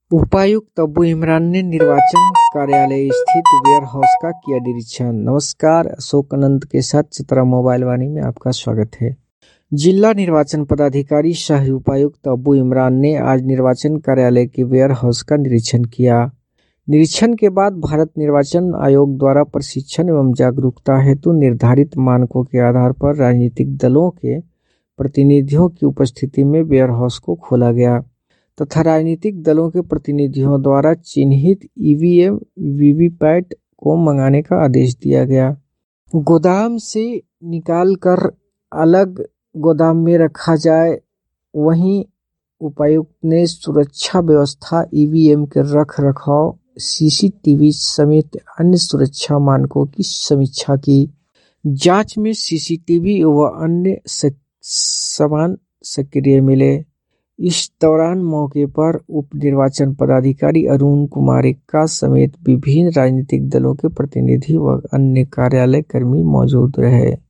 उपायुक्त अबू इमरान ने निर्वाचन कार्यालय स्थित वेयर हाउस का किया निरीक्षण। नमस्कार, अशोक अनंत के साथ चित्रा मोबाइल वाणी में आपका स्वागत है। जिला निर्वाचन पदाधिकारी सह उपायुक्त अबू इमरान ने आज निर्वाचन कार्यालय के वेयर हाउस का निरीक्षण किया। निरीक्षण के बाद भारत निर्वाचन आयोग द्वारा प्रशिक्षण एवं जागरूकता हेतु निर्धारित मानकों के आधार पर राजनीतिक दलों के प्रतिनिधियों की उपस्थिति में वेयर हाउस को खोला गया तथा राजनीतिक दलों के प्रतिनिधियों द्वारा चिन्हित ईवीएम वीवीपैट को मंगाने का आदेश दिया गया। गोदाम से निकालकर अलग गोदाम में रखा जाए। वहीं उपायुक्त ने सुरक्षा व्यवस्था, ईवीएम के रख रखाव, सीसीटीवी समेत अन्य सुरक्षा मानकों की समीक्षा की। जांच में सीसीटीवी व अन्य सामान सक्रिय मिले। इस दौरान मौके पर उप निर्वाचन पदाधिकारी अरुण कुमार एक्का समेत विभिन्न राजनीतिक दलों के प्रतिनिधि व अन्य कार्यालय कर्मी मौजूद रहे।